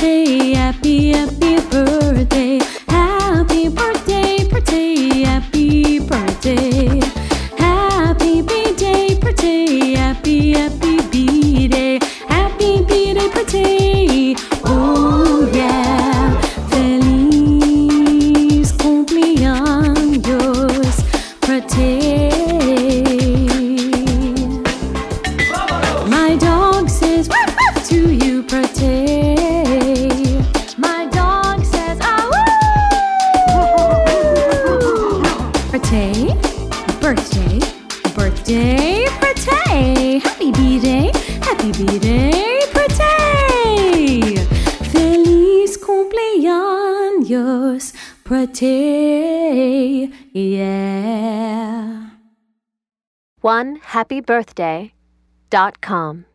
birthday, happy, happy birthday. Happy birthday, birthday, happy birthday. Happy B-day, birthday, happy, happy B-day. Happy B-day, birthday, oh yeah. Feliz cumpleaños, birthday. My dog says woof woof to you, birthday. My dog says ah woo. Birthday, birthday, birthday, birthday. Happy B-day, happy B-day, birthday. Feliz cumpleaños, birthday, yeah. OneHappyBirthday.com